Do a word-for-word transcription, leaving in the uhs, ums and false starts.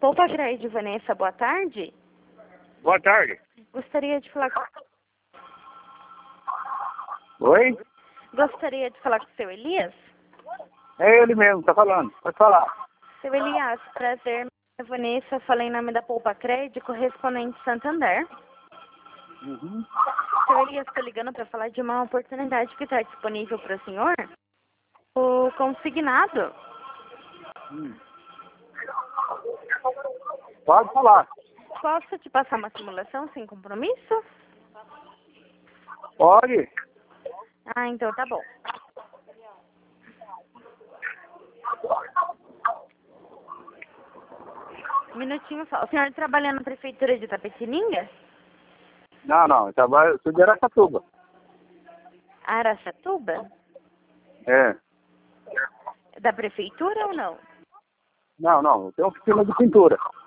Poupa Crédito, Vanessa, boa tarde. Boa tarde. Gostaria de falar com... Oi? Gostaria de falar com o seu Elias? É ele mesmo, tá falando. Pode falar. Seu Elias, prazer. Eu, Vanessa, falei em nome da Poupa Crédito, correspondente Santander. Uhum. Seu Elias, estou ligando para falar de uma oportunidade que está disponível para o senhor. O consignado. Hum. Pode falar. Posso te passar uma simulação sem compromisso? Pode. Ah, então tá bom. Um minutinho só. O senhor trabalha na prefeitura de Itapetininga? Não, não. Eu trabalho, sou de Aracatuba. Araçatuba? É. Da prefeitura ou não? Não, não. Eu tenho oficina de pintura.